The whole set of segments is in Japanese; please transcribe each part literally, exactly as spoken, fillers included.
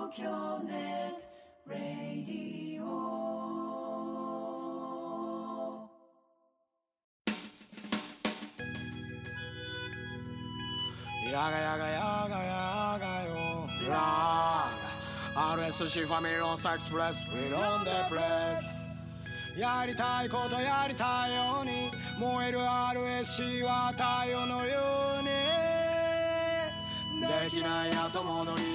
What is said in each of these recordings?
京ネットラディオ。 やがやがやがやがよラー アールエスシー ファミリーロンサエクスプレス We on the press やりたいことやりたいように燃える アールエスシー は太陽のようにできない後戻り。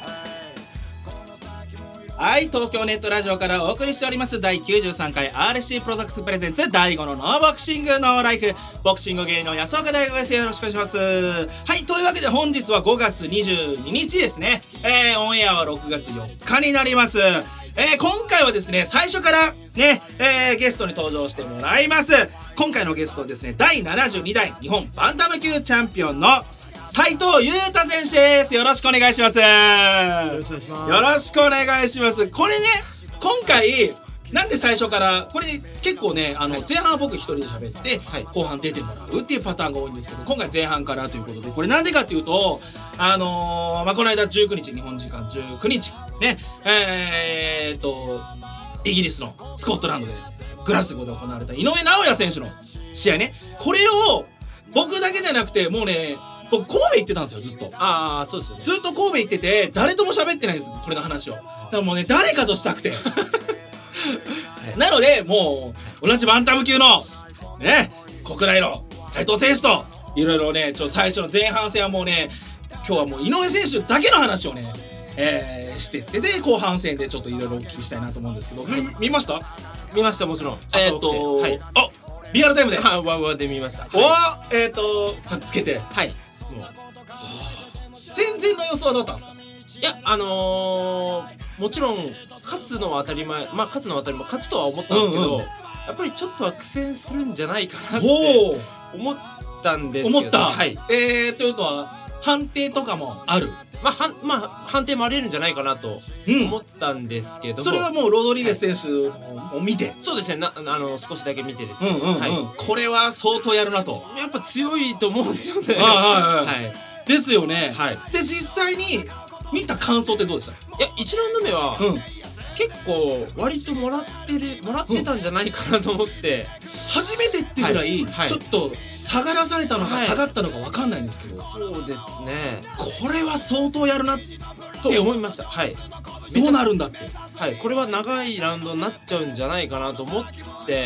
はい、東京ネットラジオからお送りしておりますだいきゅうじゅうさんかい アールエスシー プロダクツプレゼンツ第五のノーボクシングノーライフ、ボクシング芸人の安岡大吾です。よろしくお願いします。はい、というわけで本日はごがつにじゅうににちですね。えー、オンエアはろくがつよっかになります。えー、今回はですね、最初からね、えー、ゲストに登場してもらいます。今回のゲストはですね、だいななじゅうにだい日本バンタム級チャンピオンの斉藤優太選手です。よろしくお願いします。よろしくお願いします。 よろしくお願いします。これね、今回なんで最初からこれ結構ね、あの、はい、前半は僕一人で喋って、はい、後半出てもらうっていうパターンが多いんですけど、今回前半からということで、これなんでかっていうと、あのー、まあ、この間じゅうくにち日本時間じゅうくにちね、えーっとイギリスのスコットランドでグラスゴーで行われた井上尚弥選手の試合ね、これを僕だけじゃなくてもうね、僕神戸行ってたんですよ、ずっと。 ああ、そうですよね。 ずっと神戸行ってて誰とも喋ってないんです、これの話を。だからもうね、誰かとしたくてなのでもう同じバンタム級のね、小倉井の斉藤選手といろいろね、ちょ最初の前半戦はもうね、今日はもう井上選手だけの話をね、えー、してってで後半戦でちょっといろいろお聞きしたいなと思うんですけど、み見ました？ 見ました、もちろん。 えーっと、 はい、 あ、リアルタイムでワウワウで見ました。 おはー、えーっとちょっとつけて、 はい。もう全然の予想はどうだったんですか？ いや、あのー、もちろん勝つのは当たり前、まあ勝つのは当たり前、勝つとは思ったんですけど、うんうん、やっぱりちょっとは苦戦するんじゃないかなって思ったんですけど。 思った。 はい。 えー、ということは判定とかもある。 まあ、はんまあ、判定もありえるんじゃないかなと思ったんですけども、うん、 それはもうロドリゲス選手を見て、はい、 そうですね、なあの少しだけ見てですね、 うんうんうん、はい、これは相当やるなと。 やっぱ強いと思うんですよね。 はいはいはい、はい、ですよね、 はい、 で実際に見た感想ってどうでした？ いや、いちラウンド目は、うん、結構割ともらってるもらってたんじゃないかなと思って、うん、 初めてってぐらい、はい、ちょっと下がらされたのか下がったのか分かんないんですけど、 はい、そうですね、 これは相当やるなって思いました。はい、 どうなるんだって、 はい、これは長いラウンドになっちゃうんじゃないかなと思って、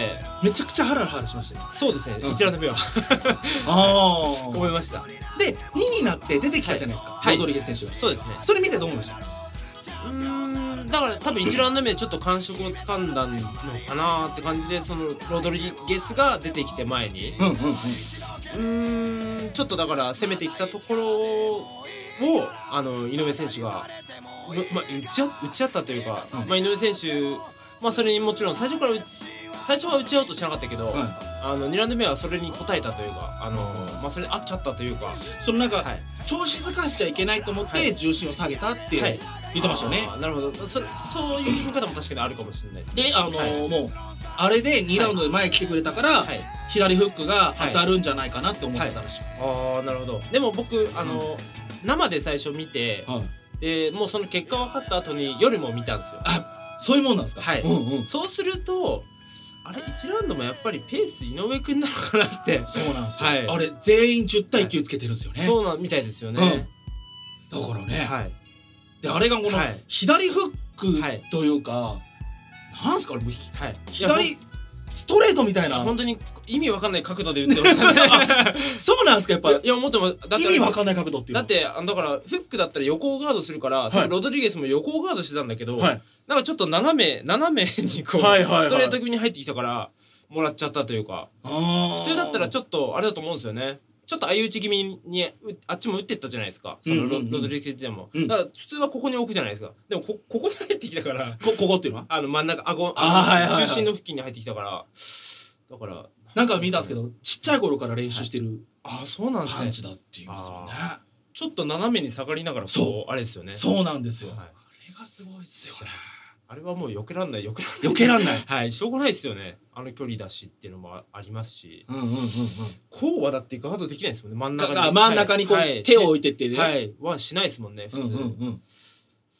めちゃくちゃハラハラしましたね。 そうですね、うん、いちラウンド目はあ思いました。 でにになって出てきたじゃないですか、はい、ロドリゲス選手が。 そうですね。 それ見てどう思いました？ うーん、だから多分いちラウンド目ちょっと感触をつかんだのかなって感じで、そのロドリゲスが出てきて前に、うんうんうん、うーん、ちょっとだから攻めてきたところをあの井上選手が、ま、打ち合、打ち合ったというか、うん、まあ、井上選手、まあ、それにもちろん最初から最初は打ち合おうとしなかったけど、うん、あのにラウンド目はそれに応えたというか、あの、まあ、それに合っちゃったというか、 そのなんか、はい、調子づかしちゃいけないと思って重心を下げたっていう、はい、言ってましたよね。 なるほど、そ, そういう見方も確かにあるかもしれないですね。 で、あのーはい、もうあれでにラウンドで前来てくれたから、はい、左フックが当たるんじゃないかなって思ってたらしい、 はいはい、ああ、なるほど。でも僕、あのーうん、生で最初見て、はい、でもうその結果分かった後に夜も見たんですよ。 あ、そういうもんなんですか？ はい、うんうん、そうするとあれいちラウンドもやっぱりペース井上くんなのかなって。 そうなんですよ、はい、あれ全員じゅったいきゅうつけてるんですよね、はい、 そうなんみたいですよね、 うん、だからね、 はい、 であれがこの左フックというか、はい、なんすか、はい、左ストレートみたいな、 本当に意味わかんない角度で打ってましたねそうなんですか？やっぱいや、もっともだって意味わかんない角度っていうのだって、だからフックだったら横をガードするから、はい、多分ロドリゲスも横をガードしてたんだけど、はい、なんかちょっと斜め斜めにこう、はいはいはい、ストレート気味に入ってきたからもらっちゃったというか、普通だったらちょっとあれだと思うんですよね。ちょっと相打ち気味にあっちも打ってったじゃないですか、その ロ,、うんうんうん、ロドリゲスでも、うん、だから普通はここに置くじゃないですか。でも こ, ここに入ってきたからこ, ここっていうのはあの真ん中顎、あ、はいはいはい、中心の付近に入ってきたから、だからなんか見たんですけど、ちっちゃい頃から練習してる、 はい、あ、そうなんですね、 パンチだって言いますよね。 ちょっと斜めに下がりながらこうあれですよね。 そうなんですよ、はい、 あれがすごいですよね。 あれはもう避けらんない避けらんない避けらんないはい、しょうがないですよね。あの距離だしっていうのもありますし、 うんうんうんうん、 こうはだってガードできないですもんね。真ん中に真ん中にこう、はい、手を置いてってね、 はい、はしないですもんね普通、うんうんうん、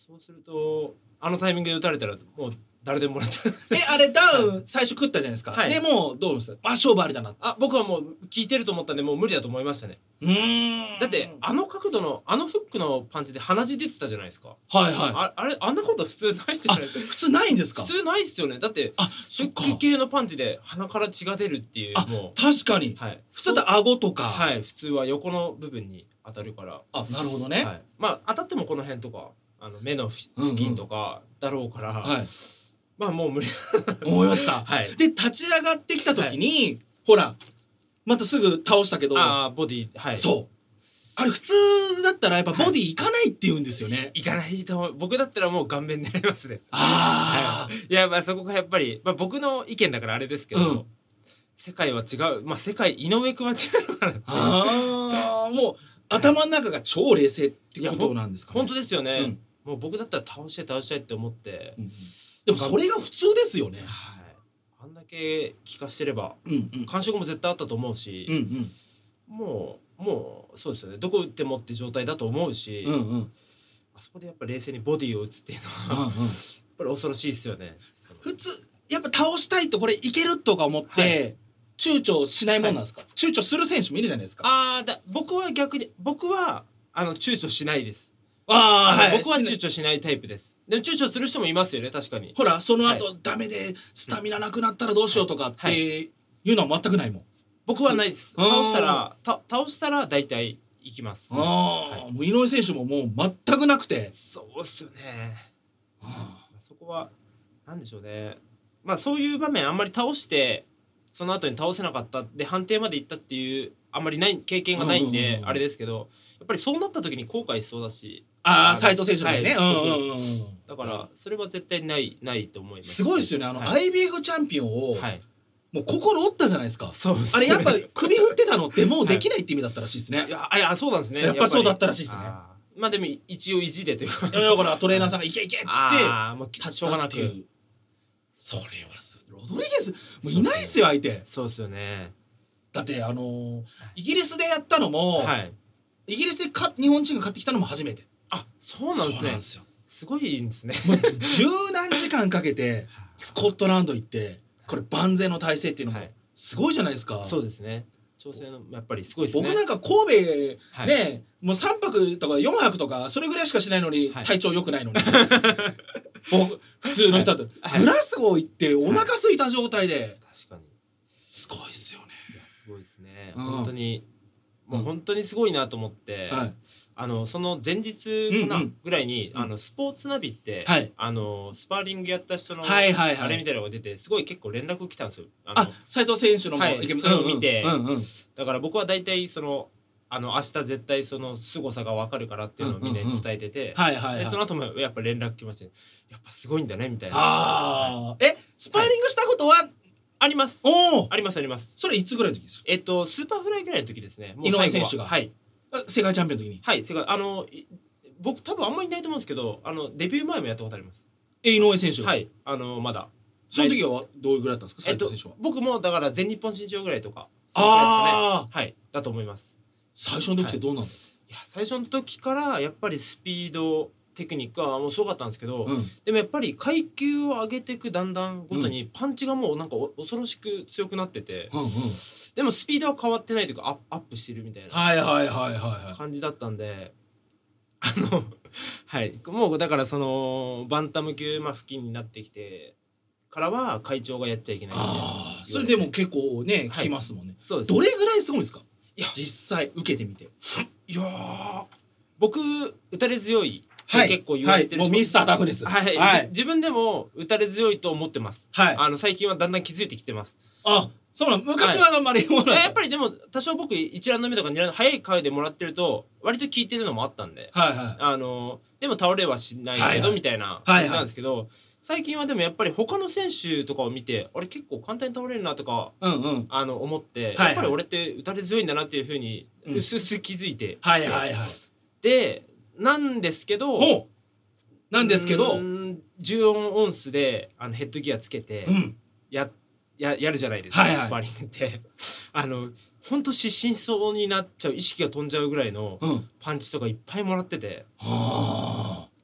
そうするとあのタイミングで打たれたらもう誰でももらっちゃうえあれダウン最初食ったじゃないですか、 はいでもうどうですか、まあ勝負ありだな。 あ僕はもう効いてると思ったんでもう無理だと思いましたね。 うーんだってあの角度のあのフックのパンチで鼻血出てたじゃないですか。 はいはいああれあんなこと普通ないじゃあないですか。 普通ないんですか。 普通ないっすよね。だってあフそっかック系のパンチで鼻から血が出るっていうあもう確かに、 はい普通だと顎とか、 はい普通は横の部分に当たるから、 あなるほどね、 はい、まあ当たってもこの辺とかあの目の付近とかだろうから、 はいまあもう無理思いました、 はいで立ち上がってきた時に、ほらまたすぐ倒したけどああボディはいそうあれ普通だったらやっぱボディいかないって言うんですよね、 いかないと思う。僕だったらもう顔面狙いますね。 ああ、 はい、いやまあそこがやっぱり、まあ、僕の意見だからあれですけど、 うん世界は違う。まあ世界井上君は違うのかなってああもう頭の中が超冷静ってことなんですかね。 本当ですよね、 うんもう僕だったら倒して倒したいって思って、 うんうんでもそれが普通ですよね。 はいあんだけ効かしてればうんうん感触も絶対あったと思うし、 うんうんもうもうそうですよね。どこ打ってもって状態だと思うし、 うんうんあそこでやっぱ冷静にボディを打つっていうのは、やっうんうんぱり恐ろしいですよね。 普通やっぱ倒したいとこれいけるとか思って、 はい躊躇しないもんなんですか、躊躇する選手もいるじゃないですか。 ああだ僕は逆に僕はあの躊躇しないです。 ああの僕は躊躇しないタイプです。でも躊躇する人もいますよね確かに。 ほらその後、 はダメでスタミナなくなったらどうしようとかっはていうのは全くないもん。 僕はないです。 うん倒したらた倒したら大体行きます。 ああ、もう井上選手ももう全くなくて、 そうっすよね。そこはなんでしょうね。まあそういう場面あんまり倒してその後に倒せなかったで判定まで行ったっていうあんまりない経験がないんうんうんうんうんであれですけど、やっぱりそうなった時に後悔しそうだし。 ああの斉藤選手だよね、 はいうんうんうんだからそれは絶対ないないと思います。 すごいですよね。あの、 はいアイビーエフ チャンピオンを、 はい。 もう心折ったじゃないですか。 そうですあれやっぱ首振ってたのってもうできないって意味だったらしいですね。 いやあいやそうなんですね。 やっぱそうだったらしいですね。 あーまあでも一応意地でというか。 いやだからトレーナーさんがいけいけって言ってああもう立しょうがなくったっていう。それはすごい。ロドリゲスもういないっすよ相手。 そうですよね。 だってあのーイギリスでやったのも、 はい。 イギリスでか日本人が買ってきたのも初めて。 あそうなんですね。 そうなんですよ。 すごいんですね。 十何時間かけてスコットランド行ってこれ万全の体制っていうのもはいすごいじゃないですか。 そうですね。調整のやっぱりすごいですね。 僕なんか神戸はいね、もうさんぱくとかよんはくとかそれぐらいしかしないのに、 はい体調良くないのに僕普通の人だと、 はいグラスゴー行ってお腹空いた状態で、 確かに。 すごいっすよね。 いやすごいですね。 うん本当にもう本当にすごいなと思って。 はいあのその前日かな、 うんうんぐらいに、 うんあのスポーツナビって、 はいあのスパーリングやった人の、 はいはいはいあれみたいなのが出てすごい結構連絡来たんですよ。あのあ斉藤選手のも、 はいそれを見てうんうんだから僕は大体そのあの明日絶対その凄さが分かるからっていうのをみんなに伝えてて、 はいはいはいでその後もやっぱ連絡来まして、やっぱすごいんだねみたいな。 あーえスパーリングしたことは、 ありますおおありますあります。 それいつぐらいの時ですか。 えっとスーパーフライぐらいの時ですね。もう井上最後は選手がはい世界チャンピオンの時にはい世界あのい僕多分あんまりいないと思うんですけど、あのデビュー前もやったことあります。 え井上選手が、 はいあのまだ。 その時はどういうぐらいだったんですかえっと斉藤選手は、 僕もだから全日本身長ぐらいとかあーそのくらいですかね。はいだと思います。 最初の時ってどうなんだ、 いや最初の時からやっぱりスピードテクニックはもうすごかったんですけど、 うんでもやっぱり階級を上げていくだんだんごとにパンチがもうなんかお恐ろしく強くなってて、 うんうん、 でもスピードは変わってないというかアップアップしてるみたいなはいはいはいはいはい感じだったんで、あのはいもうだからそのバンタム級まあ付近になってきてからは会長がやっちゃいけないみたいなああそれでも結構ね、 はい聞きますもんね。 そうです。 どれぐらいすごいんですか。 いや実際受けてみて。 いやー僕打たれ強いってはい結構言われてるはい、もうミスタータフです。 はい、 はいじ自分でも打たれ強いと思ってます。 はいあの最近はだんだん気づいてきてます。 あ、そうなの。昔はあんまりもらやっぱりでも多少僕一ラウンド目とか二ラウンド早い回でもらってると割と効いてるのもあったんで、 はいはい。 あのでも倒れはしないけど、 はいはいみたいなはい感じなんですけど、最近はでもやっぱり他の選手とかを見てあれ結構簡単に倒れるなとかうんうん。 あの思って、 はいはいやっぱり俺って打たれ強いんだなっていう風にうんうすうす気づいてきて、 はいはいはい。 でなんですけどほう。なんですけど、 うーんじゅうよんオンスであのヘッドギアつけてうん。 やややるじゃないですか、 はいはいスパーリングってあのほんと失神しそうになっちゃう意識が飛んじゃうぐらいのうん。 パンチとかいっぱいもらってて、 はあ。 だ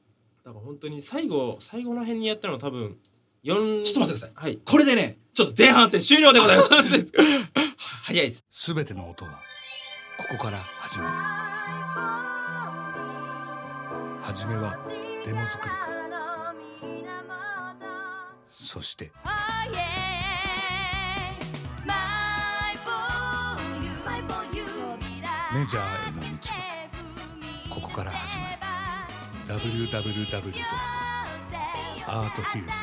だから本当に最後最後の辺にやったのは多分よんちょっと待ってください。 はい。 これでねちょっと前半戦終了でございます早いです。 すべての音はここから始まる。初めはデモ作りから、そしてメジャーへの道はここから始まる。 ダブリューダブリューダブリュー ドット アートヒルズ ドット ネッ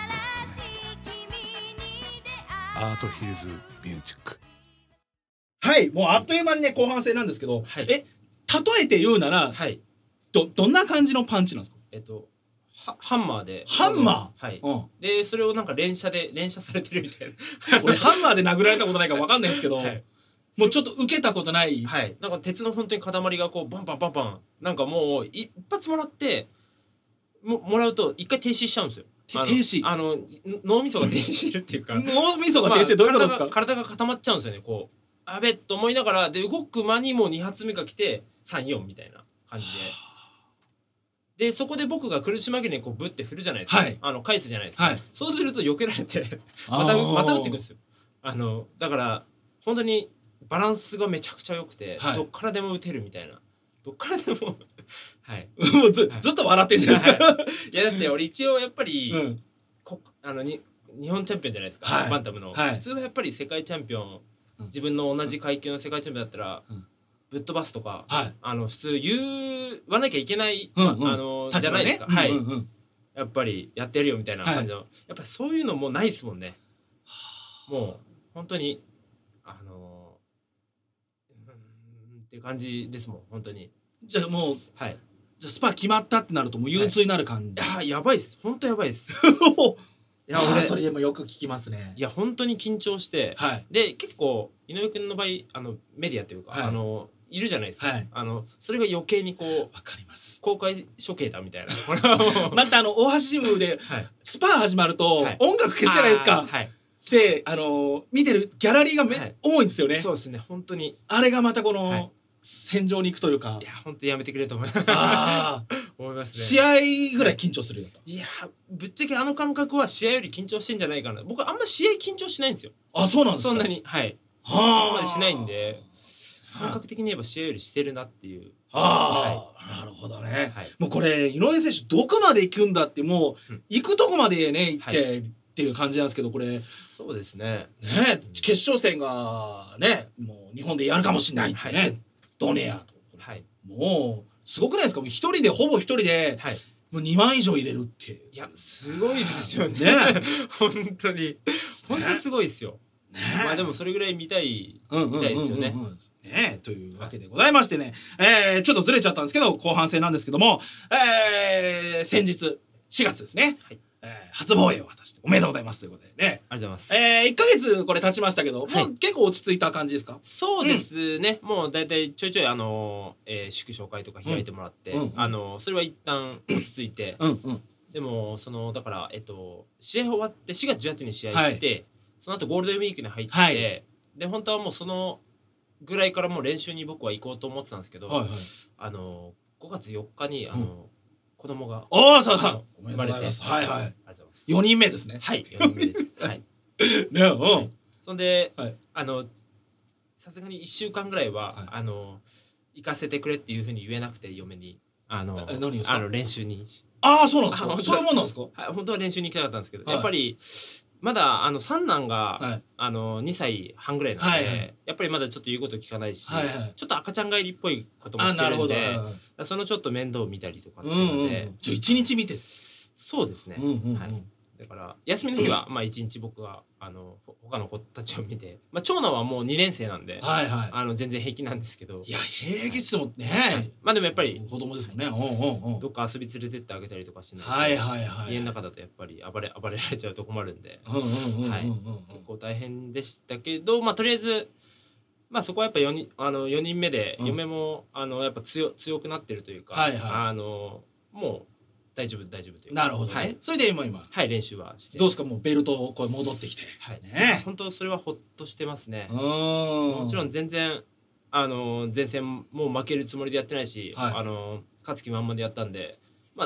ト アートヒルズミュージック。 はいもうあっという間にね後半戦なんですけど、 はい、 え例えて言うなら、 はい、 どどんな感じのパンチなんですか？ えっとはハンマーでハンマー、 はい、 うん、 でそれをなんか連射で連射されてるみたいな俺ハンマーで殴られたことないから分かんないですけど、はい、もうちょっと受けたことない、 はい、なんか鉄の本当に塊がこうバンバンバンバンなんかもう一発もらってももらうと一回停止しちゃうんですよ。 停止あの脳みそが停止してるっていうか脳みそが停止してどういうことですか？ まあ、体が、体が固まっちゃうんですよね。こうあべっと思いながらで動く間にもうに発目が来てさんよんみたいな感じででそこで僕が苦し紛れにこうブッて振るじゃないですか、はい、あの返すじゃないですか、はい、そうすると避けられてまたまた打っていくんですよ。あのだから本当にバランスがめちゃくちゃ良くて、はい、どっからでも打てるみたいなどっからでもはいもう ず, ずっと笑ってるじゃないですか、はい、 いやだって俺一応やっぱり、うん、こあのに日本チャンピオンじゃないですか、はい、バンタムの、はい、普通はやっぱり世界チャンピオン、うん、自分の同じ階級の世界チャンピオンだったら、うん、ぶっ飛ばすとか、はい、あの普通言わなきゃいけない、うんうん、あのじゃないですか、ね、はい、うんうん、やっぱりやってやるよみたいな感じの、はい、やっぱりそういうのもないですもんね。もう本当にあのうんっていう感じですもん本当に。 じゃあもう、はい、じゃあスパ決まったってなるともう憂鬱になる感じ、 はい、いややばいっす本当やばいっすいや俺それでもよく聞きますね。 いや本当に緊張して、はい、で結構井上くんの場合あのメディアというか、はい、あのいるじゃないですか、はい、あのそれが余計にこうわかります公開処刑だみたいなまたあの大橋ジムで、はい、スパ始まると、はい、音楽消すじゃないですか、はい、であの見てるギャラリーがめ、はい、多いんですよね。 そうですね本当にあれがまたこの、はい、戦場に行くというか、 いや本当やめてくれと思いますあ思いますね。 試合ぐらい緊張するよ、はい、 いやぶっちゃけあの感覚は試合より緊張してんじゃないかな。僕あんま試合緊張しないんですよ。あそうなんですか。そんなにはいそこまでしないんで感覚的に言えば試合よりしてるなっていう。 ああ、はい、なるほどね、はい、もうこれ井上選手どこまで行くんだってもう、うん、行くとこまでね行って、はい、っていう感じなんですけどこれそうですねね、うん、決勝戦がねもう日本でやるかもしれないってね、はい、ドネアと、はい、もうすごくないですか。一人でほぼ一人で、はい、もうにまん以上入れるっていやすごいですよね本当に本当すごいですよ、ね、まあでもそれぐらい見たい、うんうんうんうん、見たいですよね。 ねというわけでございましてね、えー、ちょっとずれちゃったんですけど後半戦なんですけども、えー、先日しがつですね、はい、えー、初防衛を果たしておめでとうございますということでね。 ありがとうございます。 えー、いっかげつこれ経ちましたけど、はい、もう結構落ち着いた感じですか。 そうですね、うん、もうだいたいちょいちょいあのーえー、祝勝会とか開いてもらって、うんうん、あのー、それは一旦落ち着いてうん、うん、でもそのだからえっと試合終わってしがつじゅうはちにち試合して、はい、その後ゴールデンウィークに入って、はい、で本当はもうそのぐらいからもう練習に僕は行こうと思ってたんですけど、はいはい、あのごがつよっかにあの、うん、子供がおそうそう生まれて、はいはい、ありがとうございます。 よにんめですね。 はいよにんめですはいね、うんはい、 そんで、はい、あのさすがにいっしゅうかんぐらいは、はい、あの行かせてくれっていうふうに言えなくて嫁にあの何あの練習に。 ああそうなんですか。そういうもんなんですか。 はい本当は練習に行きたかったんですけど、はい、やっぱりまだあの三男が、はい、あのにさいはんぐらいなんで、はいはい、やっぱりまだちょっと言うこと聞かないし、はいはい、ちょっと赤ちゃん帰りっぽいこともしてるんで、はいはい、そのちょっと面倒を見たりとかっていうので、うんうん、 じゃあ一日見てそうですね、うんうんうん、はい、だから休みの日は、うん、まあ一日僕があの他の子たちを見て、まあ、長男はもうにねんせいなんで、はいはい、あの全然平気なんですけど。 いや平気っつってもね、はい、 まあでもやっぱり子供ですもんね。おうおうおうどっか遊び連れてってあげたりとかしないと、 はいはいはい、 家の中だとやっぱり暴れ暴れられちゃうと困るんで結構大変でしたけど、まあとりあえずまあそこはやっぱ 4, 人あのよにんめで、うん、嫁もあのやっぱ 強, 強くなってるというか、はいはい、あのもう大丈夫大丈夫という。 なるほどね、はい、それで今今はい練習はしてどうですか。もうベルトをこう戻ってきて、 はいね、本当それはほっとしてますね。もちろん全然あの前線もう負けるつもりでやってないし、はい、あの勝つ気満々でやったんで、まあ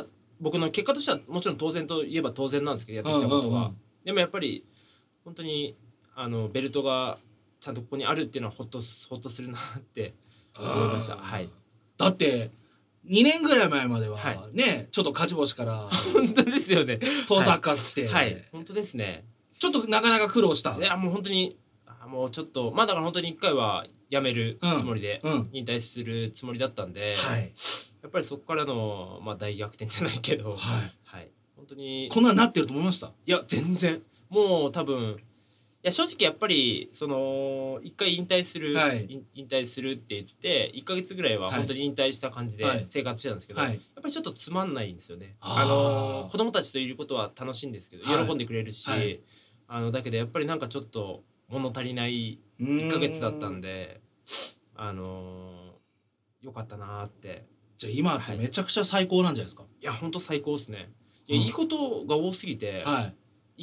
僕の結果としてはもちろん当然といえば当然なんですけどやってきたことが、 うんうんうん、 でもやっぱり本当にあのベルトがちゃんとここにあるっていうのはほっとほっとするなって思いました。はい。 だってにねんぐらい前までははいね、ちょっと勝ち星から本当ですよね。 遠ざかって、 はい、はい、本当ですね。 ちょっとなかなか苦労した。 いやもう本当にもうちょっとまあだから本当にいっかいはやめるつもりで、 うんうん、 引退するつもりだったんで、 はい、 やっぱりそこからの、まあ、大逆転じゃないけど、 はいはい、本当にこんなんなってると思いました？ いや全然もう多分いや正直やっぱりその一回引退する、はい、引退するって言っていっかげつぐらいは本当に引退した感じで生活してたんですけど、はいはい、やっぱりちょっとつまんないんですよね。あ、あの子供たちといることは楽しいんですけど、はい、喜んでくれるし、はい、あのだけどやっぱりなんかちょっと物足りないいっかげつだったんで、あのー、よかったなって。 じゃあ今ってめちゃくちゃ最高なんじゃないですか？ はい、いや本当最高ですね。いや、うん、いいことが多すぎて、はい、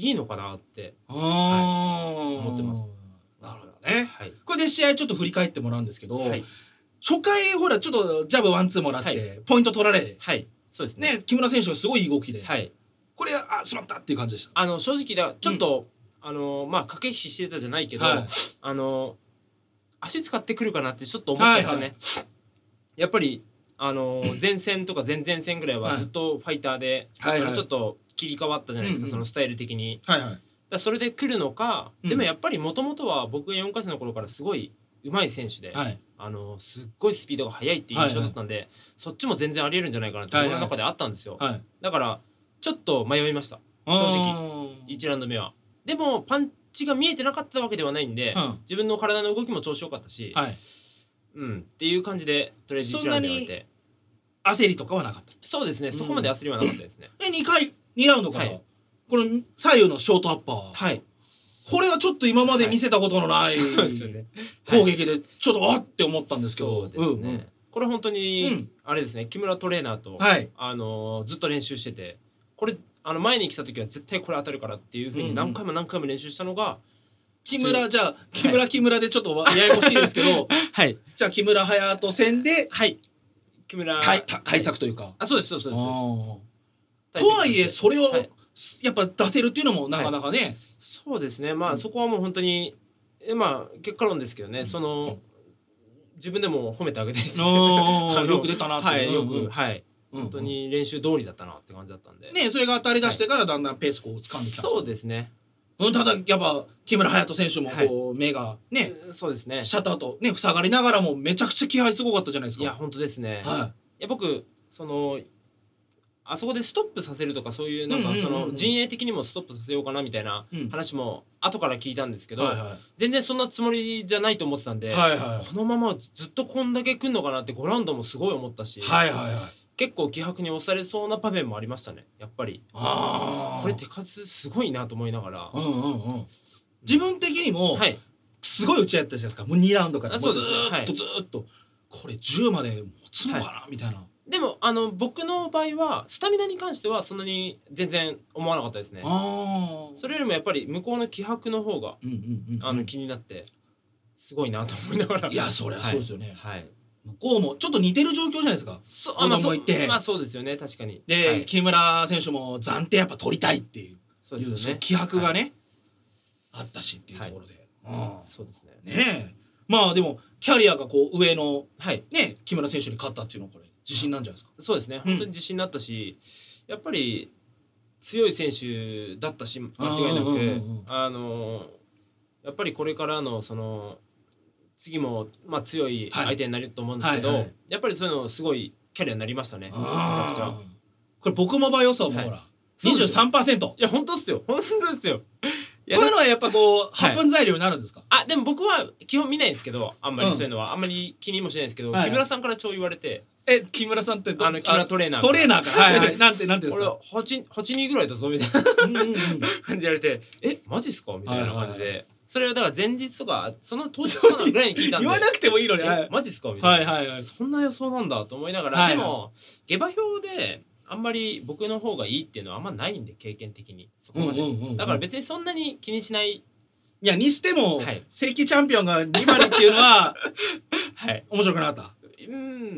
いいのかなって、あ、はい、思ってます。 なるほどね、 はい、 これで試合ちょっと振り返ってもらうんですけど、はい、初回ほらちょっとジャブワンツーもらって、はい、ポイント取られ、 はい、そうですね。 ね、木村選手がすごいいい動きで、 はい、 これあしまったっていう感じでした。 あの正直だちょっと、うん、あのまあ駆け引きしてたじゃないけど、はい、あの足使ってくるかなってちょっと思ったんですよね、はいはい、やっぱりあの前線とか前々戦ぐらいはずっとファイターで、はいはい、ちょっと切り替わったじゃないですか、うんうん、そのスタイル的に、はいはい、だそれで来るのか、うん、でもやっぱりもともとは僕がよんかせの頃からすごい上手い選手で、はい、あのすっごいスピードが速いっていう印象だったんで、はいはい、そっちも全然ありえるんじゃないかなって僕の中であったんですよ、はいはい、だからちょっと迷いました正直いちラウンド目は。でもパンチが見えてなかったわけではないんで、うん、自分の体の動きも調子よかったし、はい、うんっていう感じでとりあえずいちラウンドで終えて焦りとかはなかった？ そうですね、そこまで焦りはなかったですね、 うん、えにかいにラウンドから、はい、この左右のショートアッパー、はい、これはちょっと今まで見せたことのない、はい、攻撃でちょっとあって思ったんですけど、 そうですね、うんうん、これ本当に、うん、あれですね、木村トレーナーと、はい、あのー、ずっと練習してて、これあの前に来た時は絶対これ当たるからっていう風に何回も何回も練習したのが、うんうん、 木村じゃあ木村、はい、木村でちょっとややこしいですけど、はい、じゃあ木村隼人戦で、はい、 木村対対策というか、はい、 あそうですそうですそうです。とはいえそれを、はい、やっぱ出せるっていうのもなかなかね、はい、 そうですね、まあ、うん、そこはもう本当にまあ結果論ですけどね、うん、その自分でも褒めてあげたいですねよく出たなって、 はい、よく、うんうん、はい、本当に練習通りだったなって感じだったんで、 ね、それが当たり出してからだんだんペースこう掴んできたんですか？ そうですね、 うん、ただやっぱ木村隼人選手もこう、はい、目がね、 そうですね、 シャッターとね塞がりながらもめちゃくちゃ気配すごかったじゃないですか。 いや本当ですね、 はい、 いや僕そのあそこでストップさせるとかそういうなんかその陣営的にもストップさせようかなみたいな話も後から聞いたんですけど、はいはい、全然そんなつもりじゃないと思ってたんで、はいはい、このままずっとこんだけ来んのかなってごラウンドもすごい思ったし、はいはいはい、結構気迫に押されそうな場面もありましたね。やっぱりあこれ手数すごいなと思いながら、うんうんうん、 自分的にもすごい打ち合ったじゃないですか。もうにラウンドからもうずーっとずーっと、はい、これじゅうまで持つのかな、はい、みたいな。 でもあの僕の場合はスタミナに関してはそんなに全然思わなかったですね。あそれよりもやっぱり向こうの気迫の方が、うんうんうんうん、あの気になってすごいなと思いながら。 いやそりゃそうですよね、はいはい、向こうもちょっと似てる状況じゃないですか。 そうあ、まあ、そうまあそうですよね、確かに。 で、はい、木村選手も暫定やっぱ取りたいっていう、そうですよね、気迫がね、はい、あったしっていうところで、 はい、そうですね。 ねえまあでもキャリアがこう上の、はい、ね木村選手に勝ったっていうのはこれ自信なんじゃないですか。 そうですね、本当に自信になったし、うん、やっぱり強い選手だったし間違いなく、あのやっぱりこれからのその次もまあ強い相手になると思うんですけど、はいはいはい、やっぱりそういうのすごいキャリアになりましたね。めちゃくちゃこれ僕も場予想もほら、はい、にじゅうさんパーセント。 いや本当っすよ本当ですよ。 こういうのはやっぱこうはっぷん材料になるんですか？ はい、あでも僕は基本見ないんですけど、あんまりそういうのは、うん、あんまり気にもしないんですけど、はいはい、木村さんから超言われて、 え木村さんってあの木村トレーナートレーナーかはいはいなんてなんてですか？ 俺はちはちにぐらいだぞみたいなうんうん、うん、感じ言われて、えマジっすかみたいな感じで、はいはいはい、それをだから前日とかその当日とかぐらいに聞いたんで言わなくてもいいのに、 えマジっすかみたいな、 はいはいはい、 そんな予想なんだと思いながら、はいはい、でも下馬評であんまり僕の方がいいっていうのはあんまないんで、経験的にそこまで、うんうんうんうん、だから別にそんなに気にしない。 いやにしても、はい、正規チャンピオンがに割っていうのは、はい、面白くなかった。 うん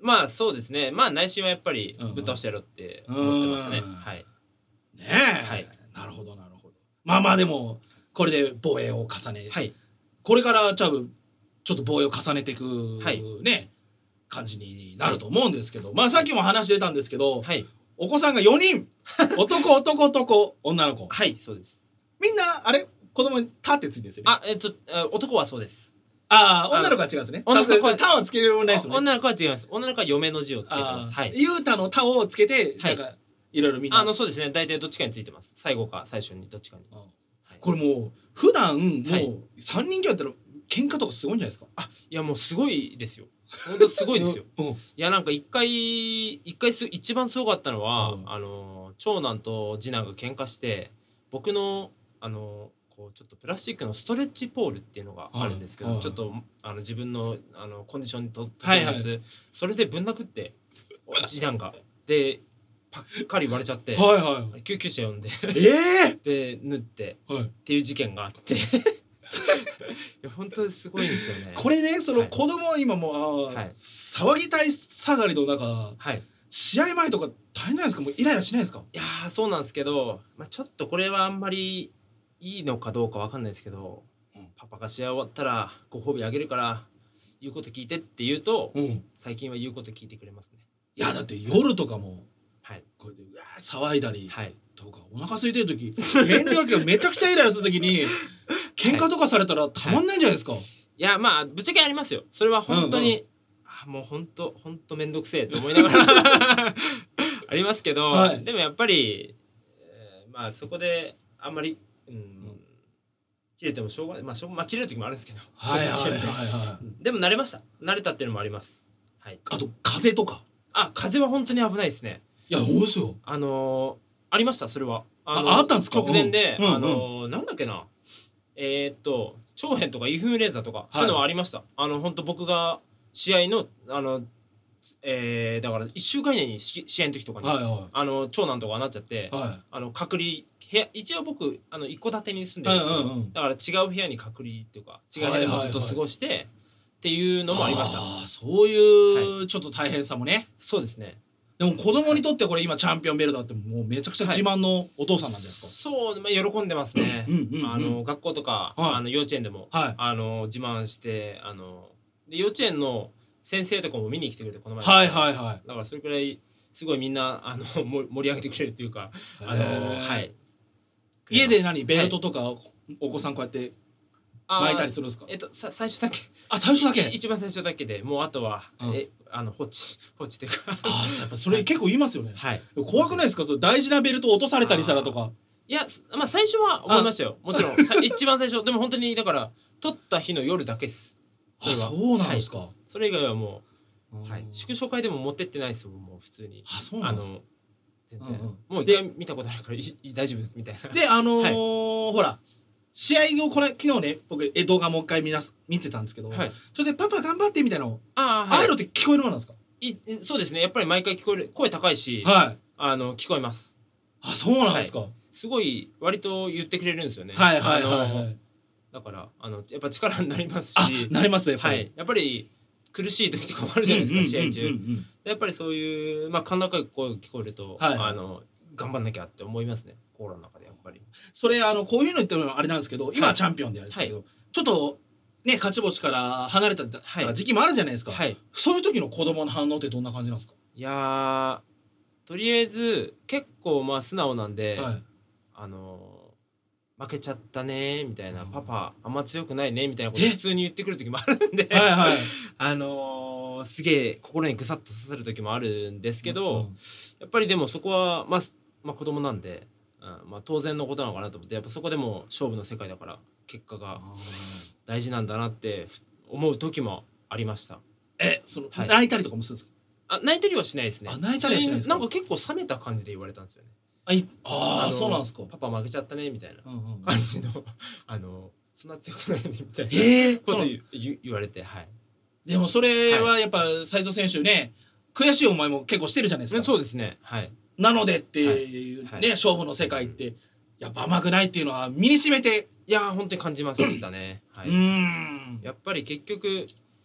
まあそうですね。まあ内心はやっぱりうんうんぶっ倒してやろうって思ってましたね。 うんはい。 ねえ、 はい、 なるほどなるほど。まあまあでもこれで防衛を重ね、 はい、 これから多分ちょっと防衛を重ねていく、 はいね感じになると思うんですけど、まあさっきも話出たんですけど、 はい、 お子さんがよにん男男男女の子、 はい、そうです。 みんなあれ子供に「た」ってついてるんですよね。 あ、えっと男はそうです。 ああ、女の子は違うんですね。 女の子は 「た」はつけるもないですよね。 女の子は違います。女の子は嫁の字をつけてます。はい。 ゆうたの「た」をつけて、 はい、 なんかいろいろみんなあのそうですね。大体どっちかについてます。最後か最初にどっちかに。 あこれもう普段もはいうさんにんきょうだったら喧嘩とかすごいんじゃないですか。 あ、いやもうすごいですよ。本当すごいですよ。 うんうんいやなんか一回一回す一番すごかったのは、 うんあの長男と次男が喧嘩して僕のあのこうちょっとプラスチックのストレッチポールっていうのがあるんですけど、 はいちょっとあの自分のあのコンディションにとってはいはいやつ、それでぶん殴って次男がでパッカリ割れちゃって、 はいは救急車呼んでい。えで縫ってえはい。 っていう事件があっていや本当にすごいんですよね。 これねそのはい子供は今もう、あーはい騒ぎたい下がりの中はい試合前とか大変なんですか。もうイライラしないですか。 いやーそうなんですけど、まあ、ちょっとこれはあんまりいいのかどうかわかんないですけど、 うんパパが試合終わったらご褒美あげるから言うこと聞いてって言うと、 うん。い最近は言うこと聞いてくれますね。 やだって夜とかもはいこうやってうわー騒いだりはいとか、お腹空いてる時遠慮がめちゃくちゃイライラする時に喧嘩とかされたらたまんないんじゃないですか。 いやまあぶっちゃけありますよ。それは本当に、あもう本当本当めんどくせえと思いながらありますけど、 はいでもやっぱり、えーまあそこであんまり、うん切れてもしょうがない、まあしょうまあ切れる時もあるんですけど、 はいはいはい正直はい。 でも慣れました。慣れたっていうのもあります。はい。 あと風とか。 あ、風は本当に危ないですね。 いやそうですよ。 あのー、ありましたそれは。あのああったんですか直前で、 うんうんあのー、なんだっけな。えー、っと腸炎とかインフルエンザとか、そういうのはありました。あの本当僕が試合のあの、えー、だからいっしゅうかん以内にし試合の時とかに、 はいはあの長男とかなっちゃって、 いはい。 あの隔離部屋一応僕あの一戸建てに住んでるんですけど、 うんうんうんだから違う部屋に隔離っていうか違う部屋でもずっと過ごして、っていうのもありました。 あーそういうちょっと大変さもね。 そうですね。 でも子供にとってこれ今チャンピオンベルトだってもうめちゃくちゃ自慢のお父さんなんですか。 そう、まあ、喜んでますね。 うんうんうんあの学校とか、 はいあの幼稚園でも、 はいあの自慢してあので幼稚園の先生とかも見に来てくれてこの前。 はいはいはい。 だからそれくらいすごいみんなあのも盛り上げてくれるっていうか、あのへーはい。 家で何ベルトとかお子さんこうやって巻いたりするんですか。 えっとさ最初だけ。 あ最初だけ。 一番最初だけでもうあとは、 うんえあの放置放置っていうか。 ああやっぱそれ結構言いますよね。 はい。 怖くないですか。それ大事なベルト落とされたりしたらとか。 いやまあ最初は思いましたよ。もちろんさ一番最初でも本当にだから取った日の夜だけです。 あそうなんですか。 はい、それ以外はもう、 うんはい、祝勝会でも持ってってないですもんもう普通に。 あそうなんですか。 の全然、 うんうんもう一回見たことあるからいい大丈夫みたいな。 であのーほら試合後これ昨日ね僕え動画もう一回見なす見てたんですけど、 はいそれでパパ頑張ってみたいなの、 ああ、 ああはいいうのって聞こえるものなんですか。 いいそうですね。やっぱり毎回聞こえる声高いし、 はい。 あの聞こえます。 あそうなんですか。はいすごい割と言ってくれるんですよね。 はいはいはい、 あのだからあのやっぱ力になりますあし、 なりますねやっぱり。 はい、やっぱり苦しい時とかもあるじゃないですか、試合中。 うんうんうんうんやっぱりそういうまあ甲高い声聞こえると、 はいはいあの頑張んなきゃって思いますね。心の中でやっぱり。 それあのこういうの言ってもあれなんですけど今はチャンピオンでやるんですけど、 はちょっとね勝ち星から離れたはい時期もあるじゃないですか、 はい。 そういう時の子供の反応ってどんな感じなんですか。 いやーとりあえず結構まあ素直なんで、 はいあの負けちゃったねみたいな、 うんパパあんま強くないねみたいなことえ普通に言ってくる時もあるんで、 はいはいあのーすげえ心にぐさっと刺さる時もあるんですけど、 うんやっぱりでもそこはまあ、まあ、子供なんで、うんまあ、当然のことなのかなと思ってやっぱそこでも勝負の世界だから結果が大事なんだなって思う時もありました。 えその、 はい泣いたりとかもするんですか。 あ泣いたりはしないですね。 あ泣いたりはしないですか。 なんか結構冷めた感じで言われたんですよね。 あいあーのそうなんですか。 パパ負けちゃったねみたいなうんうんうん感じのあのそんな強くないねみたいなえー、 ことそう言言言われて、はい。 でもそれはやっぱ斉藤選手ね悔しい思いも結構してるじゃないですか。 そうですね。はい。 なのでっていうね、 はいはい勝負の世界ってやっぱ甘くないっていうのは身に染めて、 いやー本当に感じましたね。はうい。 ーんやっぱり結局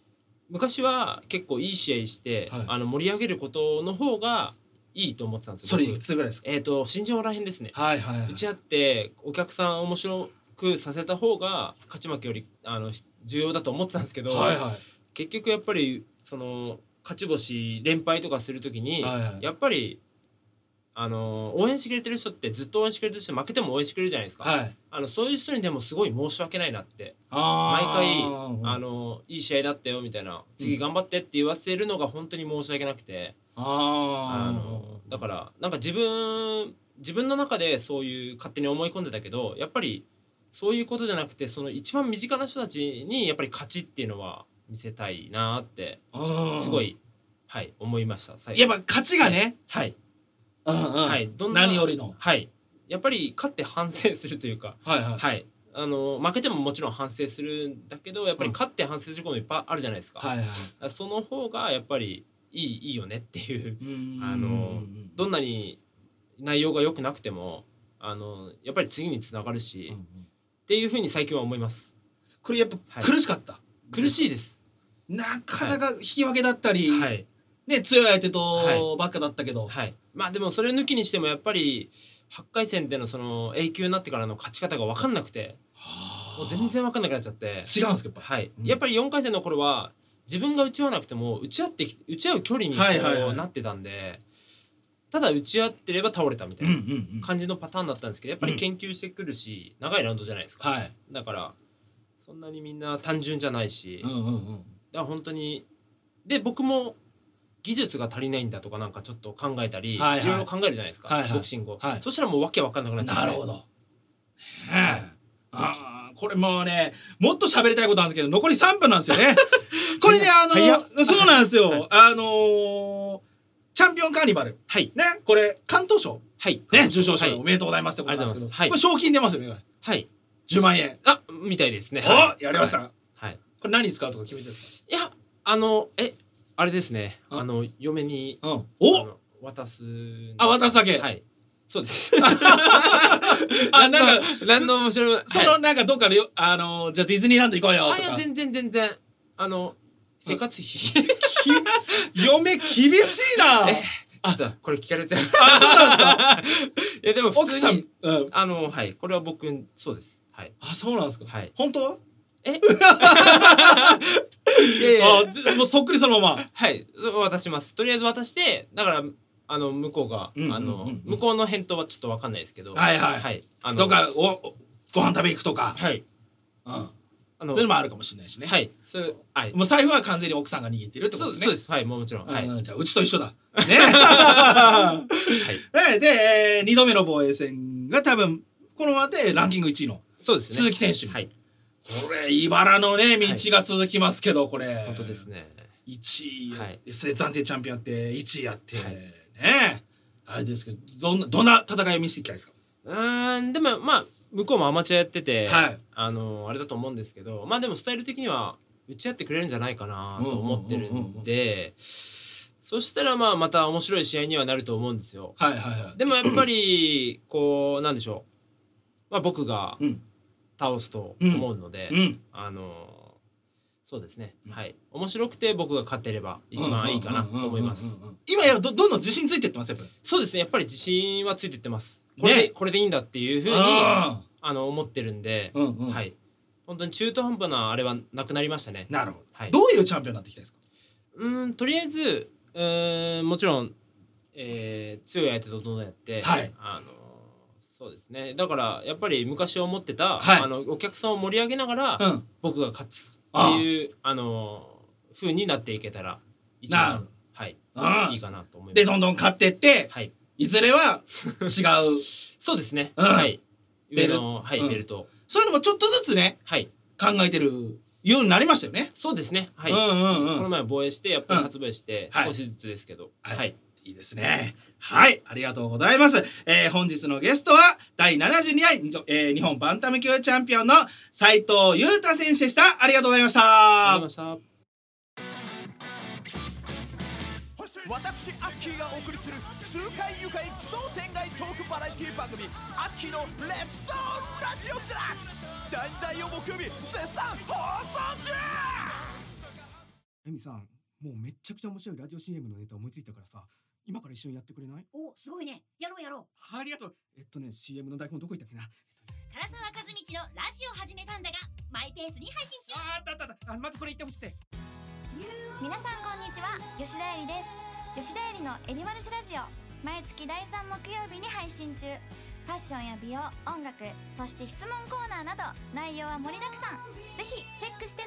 昔は結構いい試合して、はい、あの盛り上げることの方がいいと思ってたんですよ。 それいくつぐらいですか？ えっ、ー、と新人王らへんですね。 はいはいはい、 打ち合ってお客さん面白くさせた方が勝ち負けよりあの重要だと思ってたんですけど、 はいはい、 結局やっぱりその勝ち星連敗とかするときに、はいはい、やっぱりあの応援してくれてる人ってずっと応援してくれてる人負けても応援してくれるじゃないですか、はい、あのそういう人にでもすごい申し訳ないなって毎回あのいい試合だったよみたいな次頑張ってって言わせるのが本当に申し訳なくて、うん、ああのだからなんか自分自分の中でそういう勝手に思い込んでたけどやっぱりそういうことじゃなくてその一番身近な人たちにやっぱり勝ちっていうのは見せたいなってすごい、はい、思いました。 やっぱ勝ちがね、 はい、 うんうん、はい、どんな何よりの、 はい、やっぱり勝って反省するというか、 はいはいはい、あの負けてももちろん反省するんだけどやっぱり勝って反省することもいっぱいあるじゃないですか、 はいはい、 その方がやっぱりいい、いいよねっていうあのどんなに内容が良くなくてもあのやっぱり次につながるし、うんうん、っていうふうに最近は思います。 これやっぱ苦しかった、はい、 苦しいです。 なかなか引き分けだったり、はい、ね、強い相手とばっかだったけど、 はいはい、まあでもそれ抜きにしてもやっぱりはちかい戦でのその A 級になってからの勝ち方が分かんなくてもう全然分かんなくなっちゃって。 違うんですかやっぱ、 はい、うん、やっぱりよんかい戦の頃は自分が打ち合わなくても打ち合って打ち合う距離にこうなってたんで、はいはいはい、ただ打ち合ってれば倒れたみたいな感じのパターンだったんですけどやっぱり研究してくるし、うん、長いラウンドじゃないですか、 はい、 だからそんなにみんな単純じゃないし、 うんうんうん、 だから本当にで僕も技術が足りないんだとかなんかちょっと考えたり、はいはい、いろいろ考えるじゃないですか、はいはい、ボクシングを、はい、そしたらもうわけわかんなくなっちゃって。 なるほど、はい、あこれもうねもっと喋りたいことなんですけど残りさんぷんなんですよねこれねあのそうなんですよ、はい、あのー、チャンピオンカーニバル、 はい、 ねこれ関東賞、 はいね、受賞者おめでとうございますってことなんですけど、はい、これ賞金出ますよね。 はい、 じゅうまんえんあみたいですね。 お、はい、やりました、はいはい、 これ何に使うとか決めてですか？ いやあのえあれですね、あの嫁に、 うん、お渡すあ渡すだけ、 はいそうですあなんか何の面白いそのなんかどっかであのじゃあディズニーランド行こうよとか。 あいや全然全然あの生活費嫁厳しいな。 えちょっとこれ聞かれちゃう。 あそうなんですか。 いやでも普通に奥さん、うん、 あのはいこれは僕そうです。はい。 あそうなんですか。 はい。 本当は？ え？いやいやあもうそっくりそのまま。 はい渡します。とりあえず渡してだからあの向こうが、うんうんうんうん、あの向こうの返答はちょっとわかんないですけど。 はいはい。はい、あのどっかおご飯食べ行くとか。 はい。 うん。あのそういうのもあるかもしれないしね。 はい。そうはい。 もう財布は完全に奥さんが握ってるってことですね。 そうです。はいもちろん。はい。 じゃあうちと一緒だ。ね。はい。で、えー、にどめの防衛戦が多分このままでランキングいちいのそうですね。 鈴木選手。 はい。 これ茨のね道が続きますけどこれ。 本当ですね。 いちいはい。 暫定チャンピオンっていちいやってね。あれですけどどんなどんな戦いを見せていきたいですか？ うーんでもまあ向こうもアマチュアやってて、 はい、 あのあれだと思うんですけどまあでもスタイル的には打ち合ってくれるんじゃないかなと思ってるんでそしたらまあまた面白い試合にはなると思うんですよ。 はいはいはい、 でもやっぱりこうなんでしょう、まあ、僕が倒すと思うので、 うんうん、 あのそうですね、うん、はい面白くて僕が勝ってれば一番いいかなと思います。 今や ど, どんどん自信ついてってますやっぱり。 そうですねやっぱり自信はついてってます。これで、ね、これでいいんだっていうふうにあの思ってるんで、 うんうん、 はい本当に中途半端なあれはなくなりましたね。 なるほど、 はい、 どういうチャンピオンになっていきたいですか？ うんとりあえずうんもちろん、えー、強い相手とどんどんやって、 はい、 あのそうですねだからやっぱり昔思ってた、 はい、 あのお客さんを盛り上げながら、うん、僕が勝つっていうあの風になっていけたら一番はいいいかなと思います。 でどんどん勝ってって、 はい、 いずれは違うそうですね、 うん、 はい上の、はいうん、 ベルトそういうのもちょっとずつね、 はい、 考えてるようになりましたよね。 そうですねはい、 うんうんうん、 この前防衛してやっぱり発売して、うん、少しずつですけどはい、 はい、 いいですね。はい、ありがとうございます。えー、本日のゲストはだいななじゅうにかい、えー、日本バンタム級チャンピオンの斉藤優太選手でした。ありがとうございました。 ありがとうございました。 私アッキーがお送りする痛快愉快奇想天外トークバラエティ番組アッキーのレッツトーンラジオデラックスだいだいを木曜日絶賛放送中。 エミさん、もうめっちゃくちゃ面白いラジオ シーエム のネタ思いついたからさ、今から一緒にやってくれない？ お、すごいね。やろうやろう。 ありがとう。えっとね シーエム の台本どこ行ったっけな。 唐沢和道のラジオ始めたんだがマイペースに配信中。 あーあったあったあった。あ、まずこれ言ってほしくて。 皆さんこんにちは、吉田絵里です。吉田絵里のエリマルシラジオ、毎月だいさん木曜日に配信中。ファッションや美容、音楽、そして質問コーナーなど内容は盛りだくさん。ぜひチェックしてね。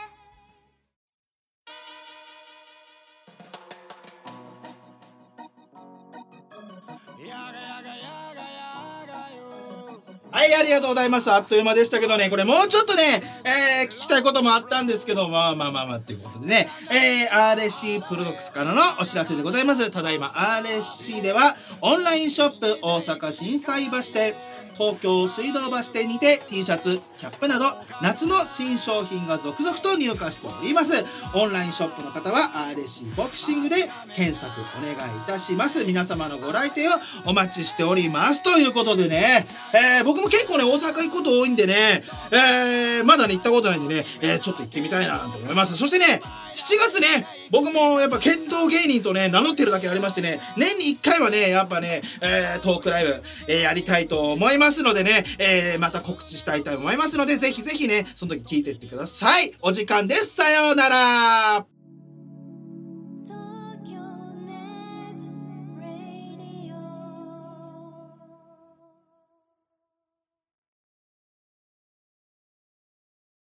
はい、ありがとうございます。あっという間でしたけどね、これもうちょっとね、えー、聞きたいこともあったんですけど、まあまあまあまあということでね、えー、アールエスシー プロドクスからのお知らせでございます。ただいま アールエスシー ではオンラインショップ大阪心斎橋店、東京水道橋店にて T シャツ、キャップなど夏の新商品が続々と入荷しております。オンラインショップの方は アールエスシー ボクシングで検索お願いいたします。皆様のご来店をお待ちしておりますということでね、えー、僕も結構ね大阪行くこと多いんでね、えー、まだね行ったことないんでね、えー、ちょっと行ってみたいなと思います。そしてね、しちがつね、僕もやっぱ剣道芸人とね名乗ってるだけありましてね、年にいっかいはねやっぱね、えー、トークライブ、えー、やりたいと思いますのでね、えー、また告知したいと思いますので、ぜひぜひねその時聞いてってください。お時間です。さようなら。